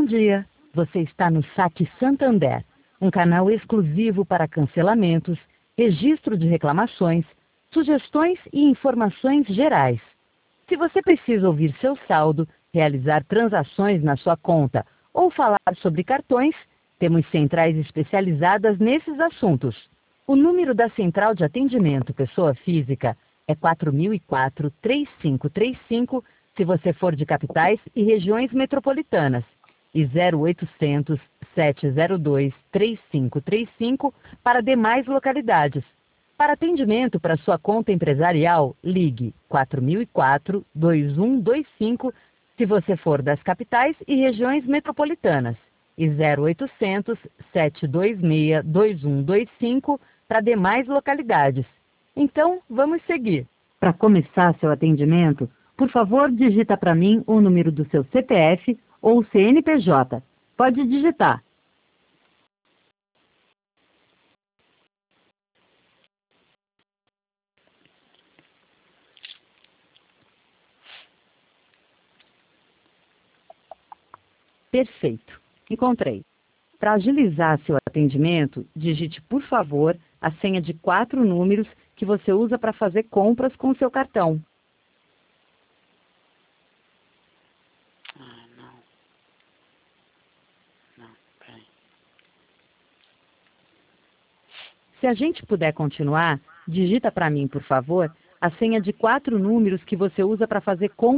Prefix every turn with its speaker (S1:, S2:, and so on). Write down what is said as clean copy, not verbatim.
S1: dia, você está no Saque Santander, um canal exclusivo para cancelamentos, registro de reclamações, sugestões e informações gerais. Se você precisa ouvir seu saldo, realizar transações na sua conta ou falar sobre cartões, temos centrais especializadas nesses assuntos. O número da Central de Atendimento Pessoa Física é 4004-3535, se você for de capitais e regiões metropolitanas, e 0800-702-3535 para demais localidades. Para atendimento para sua conta empresarial, ligue 4004-2125, se você for das capitais e regiões metropolitanas, e 0800-726-2125 para demais localidades. Então, vamos seguir. Para começar seu atendimento, por favor, digita para mim o número do seu CPF ou CNPJ. Pode digitar. Perfeito. Encontrei. Para agilizar seu atendimento, digite, por favor, a senha de 4 números que você usa para fazer compras com o seu cartão.
S2: Não. Não, peraí.
S1: Se a gente puder continuar, digita para mim, por favor, a senha de 4 números que você usa para fazer compras